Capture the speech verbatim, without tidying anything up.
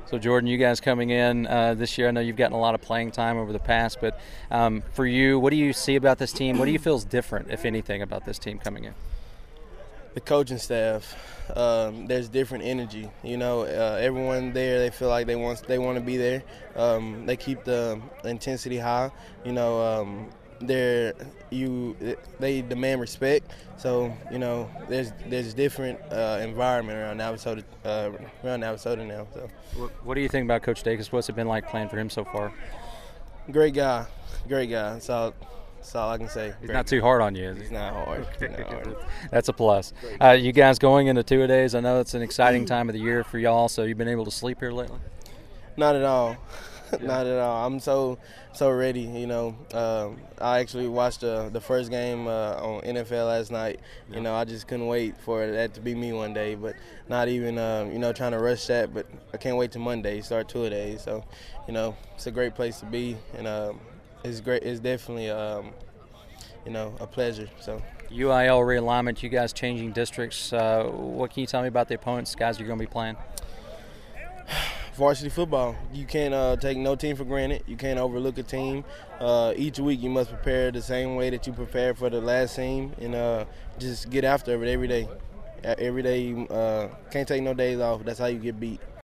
So, Jordan, you guys coming in uh, this year, I know you've gotten a lot of playing time over the past, but um, for you, what do you see about this team? What do you feel is different, if anything, about this team coming in? The coaching staff, um, there's different energy. You know, uh, everyone there, they feel like they want they want to be there. Um, they keep the intensity high. You know, um, they're you they demand respect. So you know, there's there's different uh, environment around Navasota uh, around Navasota now. So, what do you think about Coach Dacus? What's it been like playing for him so far? Great guy, great guy. That's all. That's all I can say. He's Great not guy. too hard on you, is he? He's not hard. He's not hard. That's a plus. Uh, you guys going into two-a-days, I know it's an exciting time of the year for y'all, so you've been able to sleep here lately? Not at all. Not at all. I'm so so ready. You know, um, I actually watched the the first game uh, on N F L last night. You know, I just couldn't wait for that to be me one day. But not even um, you know trying to rush that. But I can't wait till Monday start two a days. So, you know, it's a great place to be, and um, it's great. It's definitely um, you know a pleasure. So. U I L realignment. You guys changing districts. Uh, what can you tell me about the opponents, guys, you're going to be playing? Varsity football. You can't uh, take no team for granted. You can't overlook a team. Uh, each week you must prepare the same way that you prepared for the last team, and uh, just get after it every day. Every day, you uh, can't take no days off. That's how you get beat.